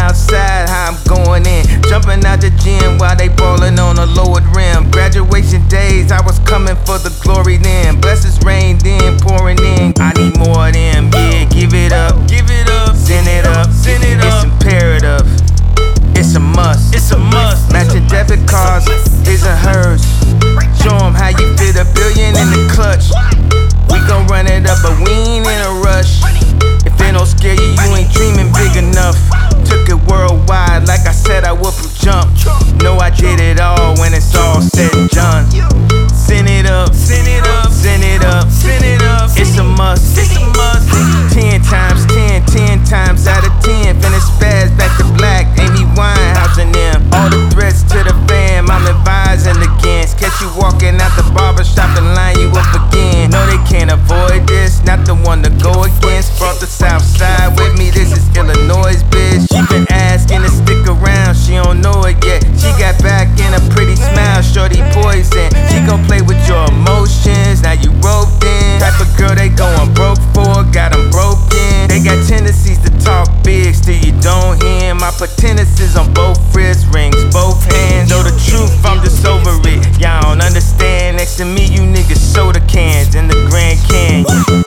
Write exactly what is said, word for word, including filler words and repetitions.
outside, how I'm going in. Jumping out the gym while they ballin' on a lowered rim. Graduation days, I was coming for the glory then. Blessings rained in, pouring in. I need more of them, yeah, give it up, give it up, send it up, send it up. It's imperative, it's a must, it's a must. Matching debit cards, his and hers. Show 'em how you fit a billion in the clutch. We gon' run it up, but we ain't in a rush. If it don't scare you, you ain't dreaming big enough. Took it worldwide, like I said I would from jump. Know I did it all when it's all said and done. Send it up, send it up, send it up, send it up. It's a must, it's a must. Ten times ten, ten times out of ten. Finish fast, back to black, Amy Winehouse and them. All the threats to the fam, I'm advising against. Catch you walking out the barbershop and line you up again. No, they can't avoid this, not the one to go against. Brought the south side with me, this is Illinois, bitch. She been asking to stick around, she don't know it yet. She got back in a pretty smile, shorty poison. She gon' play with your emotions, now you roped in. Type of girl they going broke for, got them broken. They got tendencies to talk big, still you don't hear. My potencies on both wrist rings, both hands. Know the truth, I'm just over it. Y'all don't understand, next to me you niggas soda can.